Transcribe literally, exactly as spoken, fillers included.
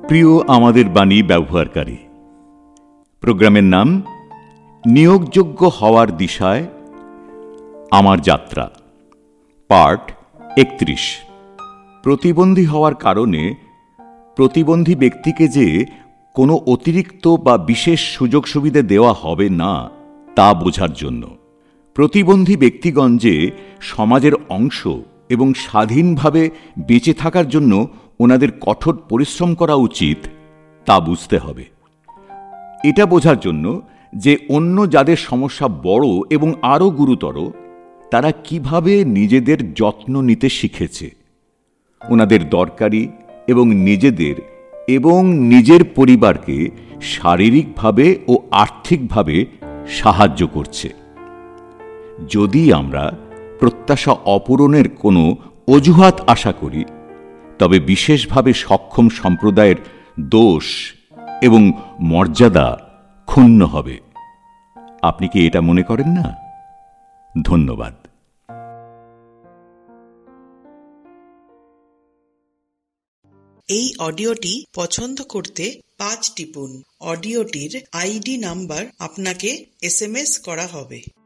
প্রিয় আমাদের বাণী ব্যবহারকারী, প্রোগ্রামের নাম নিয়োগযোগ্য হওয়ার দিশায় আমার যাত্রা, পার্ট একত্রিশ। প্রতিবন্ধী হওয়ার কারণে প্রতিবন্ধী ব্যক্তিকে যে কোনো অতিরিক্ত বা বিশেষ সুযোগ সুবিধা দেওয়া হবে না তা বোঝার জন্য, প্রতিবন্ধী ব্যক্তিগণ যে সমাজের অংশ এবং স্বাধীনভাবে বেঁচে থাকার জন্য ওনাদের কঠোর পরিশ্রম করা উচিত তা বুঝতে হবে। এটা বোঝার জন্য যে অন্য যাদের সমস্যা বড় এবং আরও গুরুতর, তারা কিভাবে নিজেদের যত্ন নিতে শিখেছে, ওনাদের দরকারি এবং নিজেদের এবং নিজের পরিবারকে শারীরিকভাবে ও আর্থিকভাবে সাহায্য করছে। যদি আমরা প্রত্যাশা অপূরণের কোনো অজুহাত আশা করি, তবে বিশেষভাবে সক্ষম সম্প্রদায়ের দোষ এবং মর্যাদা ক্ষুণ্ণ হবে। আপনি কি এটা মনে করেন না? ধন্যবাদ। এই অডিওটি পছন্দ করতে পাঁচ টিপুন। অডিওটির আইডি নাম্বার আপনাকে এস এম এস করা হবে।